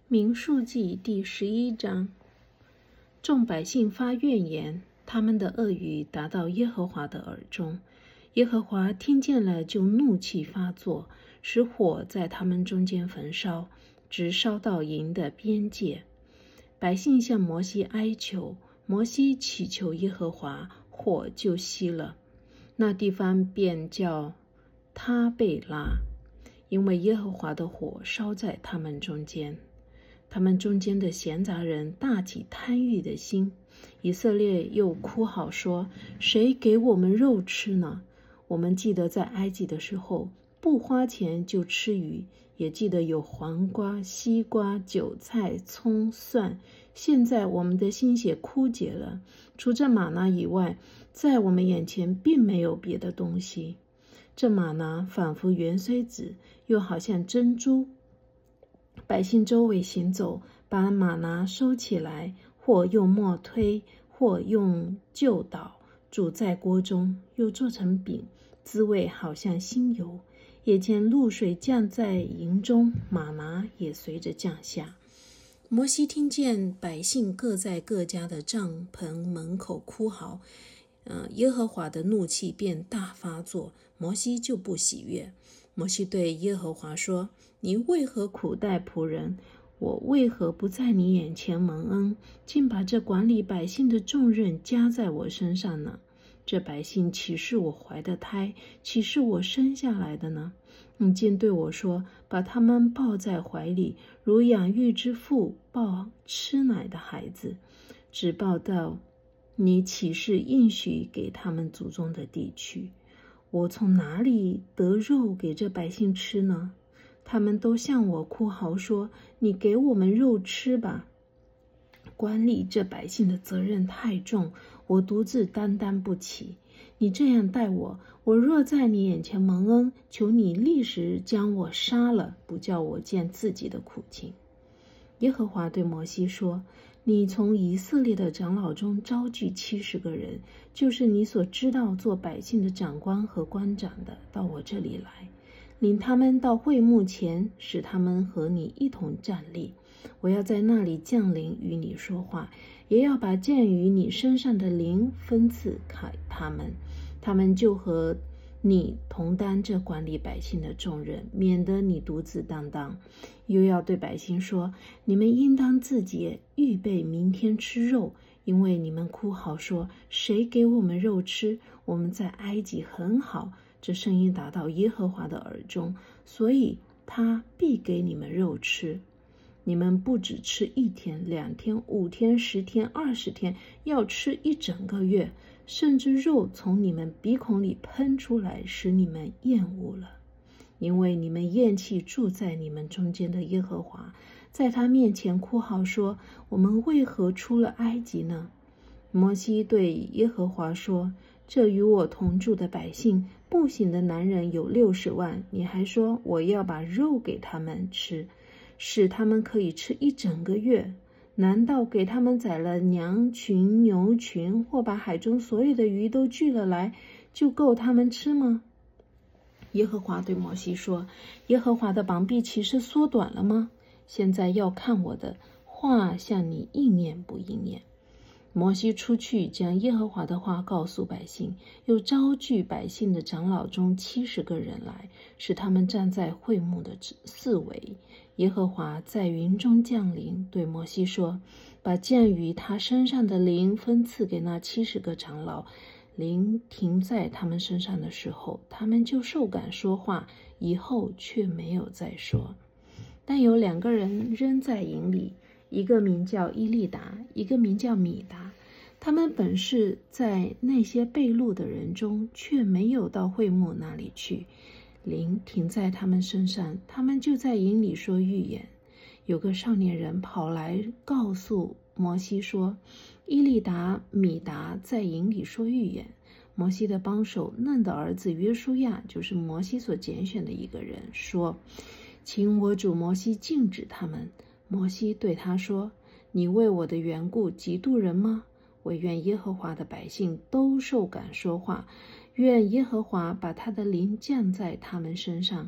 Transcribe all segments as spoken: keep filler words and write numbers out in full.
民数记第十一章，众百姓发怨言，他们的恶语达到耶和华的耳中。耶和华听见了，就怒气发作，使火在他们中间焚烧，直烧到营的边界。百姓向摩西哀求，摩西祈求耶和华，火就熄了。那地方便叫他贝拉，因为耶和华的火烧在他们中间。他们中间的闲杂人大起贪欲的心，以色列又哭嚎说：谁给我们肉吃呢？我们记得在埃及的时候，不花钱就吃鱼，也记得有黄瓜、西瓜、韭菜、葱、蒜。现在我们的心血枯竭了，除这玛拿以外，在我们眼前并没有别的东西。这玛拿仿佛芫荽子，又好像珍珠。百姓周围行走，把玛拿收起来，或用磨推，或用臼捣，煮在锅中，又做成饼，滋味好像新油。夜间露水降在营中，玛拿也随着降下。摩西听见百姓各在各家的帐篷门口哭嚎，呃，耶和华的怒气便大发作，摩西就不喜悦。摩西对耶和华说：你为何苦待仆人？我为何不在你眼前蒙恩，竟把这管理百姓的重任加在我身上呢？这百姓岂是我怀的胎，岂是我生下来的呢？你竟对我说，把他们抱在怀里，如养育之父抱吃奶的孩子，只抱到你岂是应许给他们祖宗的地去？我从哪里得肉给这百姓吃呢？他们都向我哭嚎说：你给我们肉吃吧。管理这百姓的责任太重，我独自担当不起。你这样待我，我若在你眼前蒙恩，求你立时将我杀了，不叫我见自己的苦情。耶和华对摩西说：你从以色列的长老中招聚七十个人，就是你所知道做百姓的长官和官长的，到我这里来，领他们到会幕前，使他们和你一同站立。我要在那里降临与你说话，也要把降于你身上的灵分赐给他们，他们就和你同担这管理百姓的重任，免得你独自担当。又要对百姓说：你们应当自己预备明天吃肉，因为你们哭嚎说：谁给我们肉吃？我们在埃及很好。这声音达到耶和华的耳中，所以他必给你们肉吃。你们不只吃一天、两天、五天、十天、二十天，要吃一整个月，甚至肉从你们鼻孔里喷出来，使你们厌恶了。因为你们厌弃住在你们中间的耶和华，在他面前哭嚎说：我们为何出了埃及呢？摩西对耶和华说：这与我同住的百姓，步行的男人有六十万，你还说我要把肉给他们吃，使他们可以吃一整个月。难道给他们宰了羊群、牛群，或把海中所有的鱼都聚了来，就够他们吃吗？耶和华对摩西说：耶和华的膀臂岂是缩短了吗？现在要看我的话向你应验不应验。摩西出去，将耶和华的话告诉百姓，又招聚百姓的长老中七十个人来，使他们站在会幕的四围。耶和华在云中降临，对摩西说：把降于他身上的灵分赐给那七十个长老。灵停在他们身上的时候，他们就受感说话，以后却没有再说。但有两个人仍在营里，一个名叫伊利达，一个名叫米达。他们本是在那些被掳的人中，却没有到会幕那里去。灵停在他们身上，他们就在营里说预言。有个少年人跑来告诉摩西说：伊利达、米达在营里说预言。摩西的帮手嫩的儿子约书亚，就是摩西所拣选的一个人，说：请我主摩西禁止他们。摩西对他说：你为我的缘故嫉妒人吗？惟愿耶和华的百姓都受感说话，愿耶和华把他的灵降在他们身上，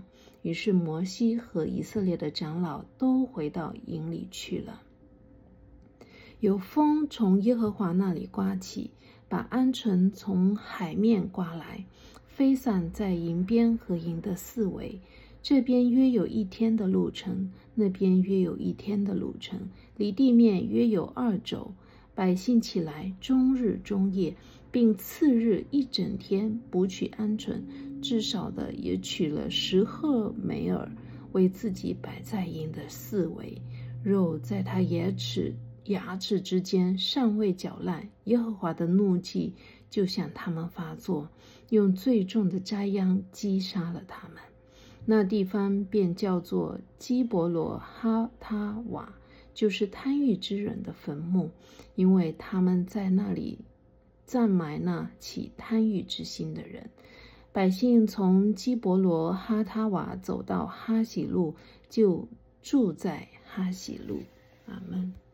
于是摩西和以色列的长老都回到营里去了。有风从耶和华那里刮起，把鹌鹑从海面刮来，飞散在营边和营的四围。这边约有一天的路程，那边约有一天的路程，离地面约有二肘。百姓起来，终日终夜，并次日一整天捕取鹌鹑，至少的也取了十赫梅尔，为自己摆在营的四围。肉在他牙齿牙齿之间尚未搅烂，耶和华的怒气就向他们发作，用最重的灾殃击杀了他们。那地方便叫做基伯罗哈他瓦，就是贪欲之人的坟墓，因为他们在那里暂埋那起贪欲之心的人。百姓从基伯罗哈他瓦走到哈喜路，就住在哈喜路。阿们。